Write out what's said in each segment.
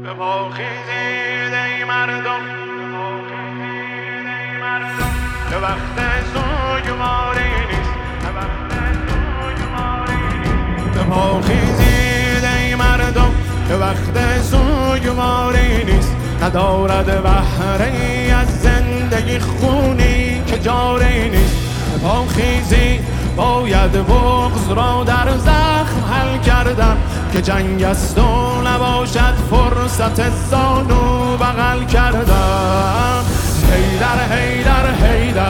به پا خیزید ای مردم، که وقت سوگواری نیست، به پا خیزید ای مردم، که وقت سوگواری نیست. ندارد بهره‌ای از زندگی خونی که جاری نیست. به پا خیزید باید بغض را در زخم حل کردن، که جنگ است و نباشد فرصت زانو بغل کردن. حیدر حیدر حیدر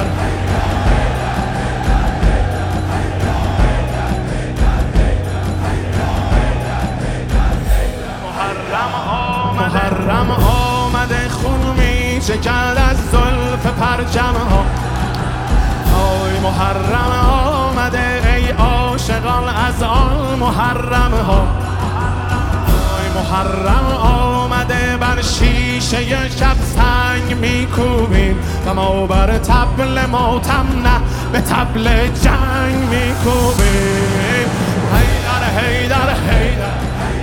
محرم آمده، خون می چکد از زلف پرچم ها. آی محرم آمده ای عاشقان از آن محرم ها. آی محرم آمده، بر شیشه شب سنگ میکوبیم و ما بر طبل ماتم نه به طبل جنگ میکوبیم. حیدر حیدر حیدر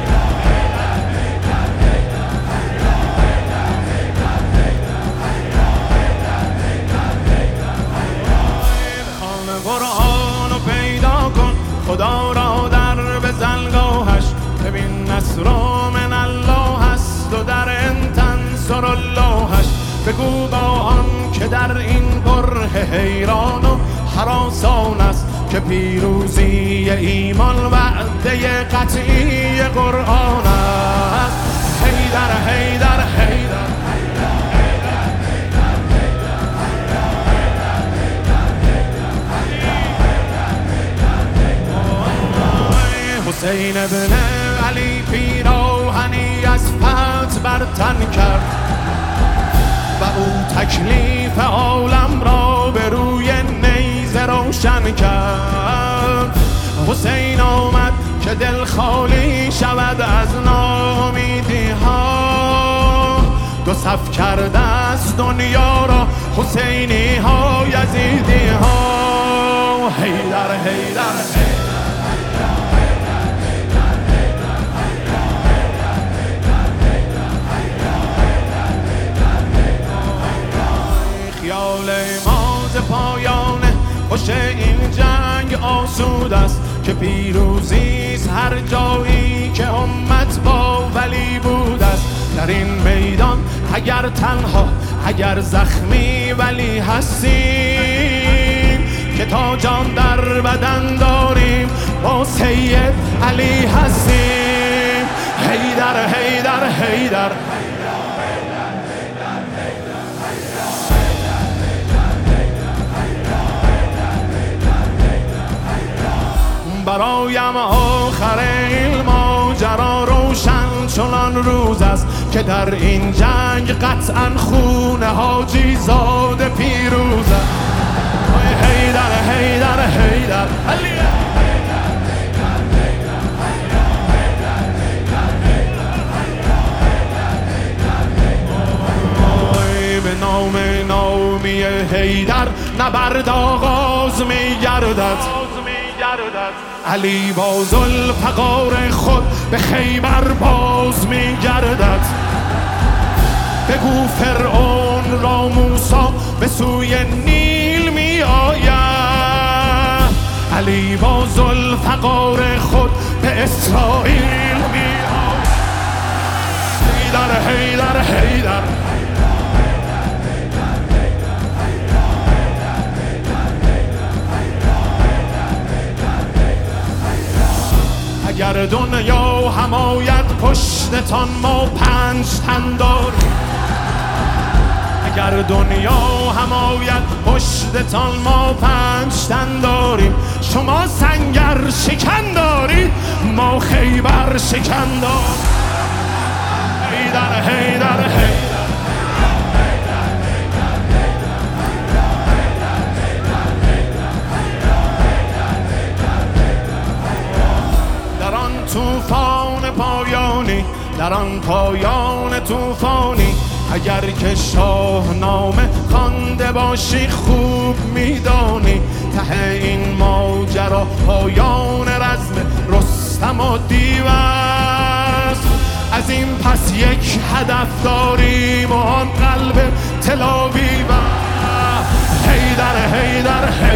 قرآنو پیدا کن، خدا را در بزنگاهش ببین نصر من الله است و در ان تنصر اللهش. بگو با آن که در این بره حیران و هراسان است، که پیروزی ایمان وعده قطعی قرآن است. حیدر حیدر حیدر حسین ابن علی پیراهنی از فتح برتن کرد و او تکلیف عالم را به روی نیزه روشن کرد. حسین آمد که دل خالی شود از ناامیدی ها. دو صف کرده است دنیا را حسینی ها یزیدی ها. حیدر حیدر خیال ما ز پایانه، خوش این جنگ آسود است، که پیروزیست هر جایی که امت با ولی بود است. در این میدان اگر تنها اگر زخمی ولی هستیم، که تا جان در بدن داریم با سید علی هستیم. حیدر حیدر حیدر برایم آخر این ماجرا روشن چنان روز است، که در این جنگ قطعا خون حاجی زاده پیروز است. حیدر حیدر حیدر به نام نامی حیدر نبرد آغاز می‌گردد. علی با ذوالفقار خود به خیبر باز می گردد. بگو فرعون را موسی به سوی نیل می آید. علی با ذوالفقار خود به اسرائیل می آید. حیدر حیدر حیدر اگر دنیا هم آید پشتتان ما 5 تن داریم. اگر دنیا هم آید پشتتان ما 5 تن داریم. شما سنگر شکن دارید، ما خیبر شکن داریم. حیدر حیدر حیدر طوفان پایانی، در آن پایان طوفانی، اگر که شاهنامه خوانده باشی خوب میدانی. ته این ماجرا پایان رزم رستم و دیو است. از این پس یک هدف داریم و آن قلب تلاویو. هیدر هیدر